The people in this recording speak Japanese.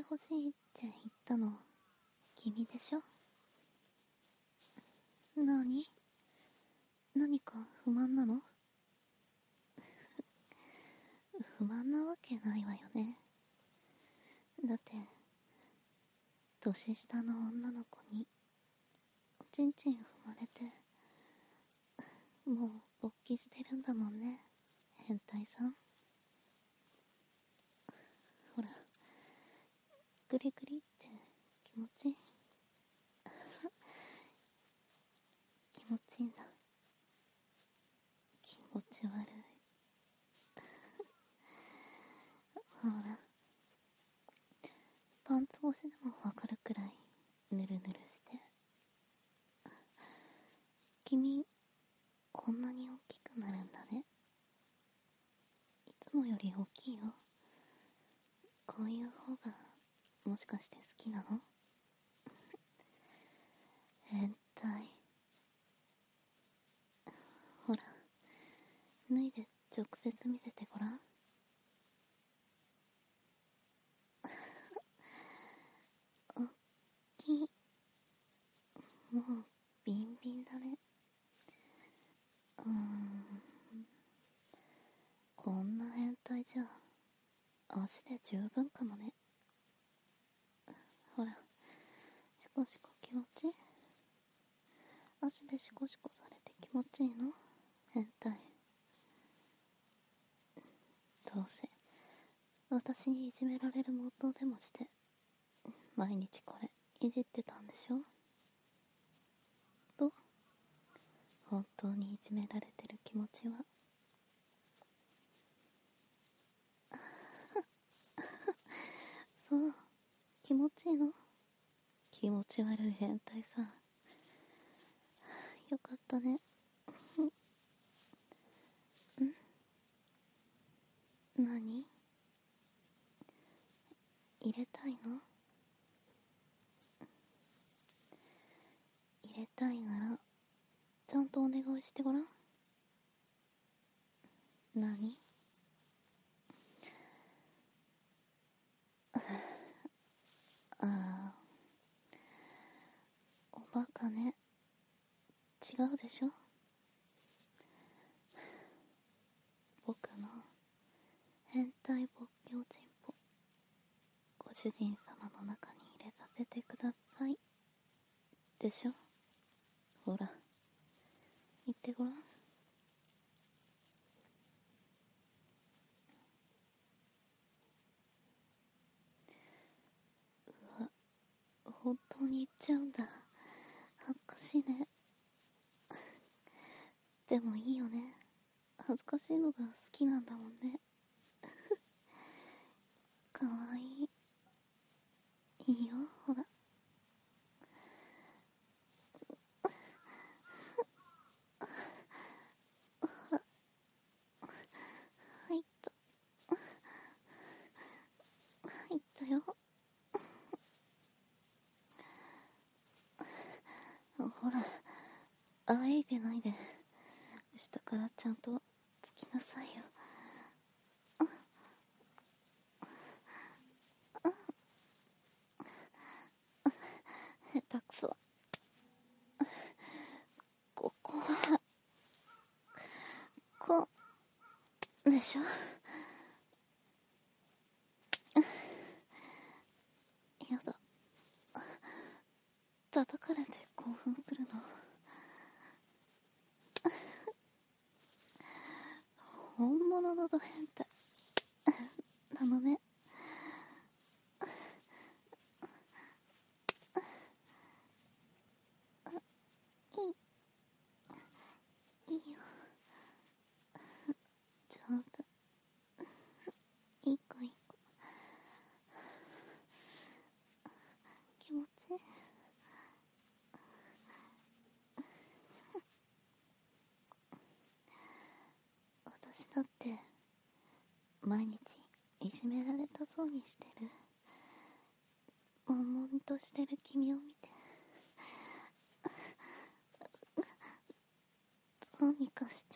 ほしいって言ったの君でしょ。何か不満なの？不満なわけないわよね。だって年下の女の子におちんちん踏まれてもう勃起してるんだもんね、変態さん。ほら、グリグリって気持ちいい気持ちいいんだ。気持ち悪い。ほら、パンツ越しでもわかるくらいぬるぬるして。君こんなに大きくなるんだね。いつもより大きいよ。こういう方がもしかして好きなの？変態。ほら、脱いで直接見せてごらん。大きい。もうビンビンだね。こんな変態じゃ足で十分かもね。ほら、シコシコ気持ちいい？足でシコシコされて気持ちいいの？変態。どうせ私にいじめられる元でもして毎日これいじってたんでしょ？と本当にいじめられてる気持ちはそう、気持ちいいの？気持ち悪い変態さ。よかったね。何？入れたいの？入れたいならちゃんとお願いしてごらん。何？おバカね。違うでしょ。僕の変態勃起おちんぽ、ご主人様の中に入れさせてくださいでしょ。ほら、言ってごらん。うわ、本当に言っちゃうんだ。恥ずかしいね。でもいいよね。恥ずかしいのが好きなんだもんね。かわいい。いいよ、ほら。入ったよ。ほら、あえいでないで。下からちゃんとつきなさいよ。下手くそ。ここはこうでしょ。やだ、叩かれて興奮するの。本物のド変態なのね。いいよ、ちょうどいい子いい子。気持ちいい。私だって毎日いじめられたそうにしてる悶々としてる君を見てどうにかし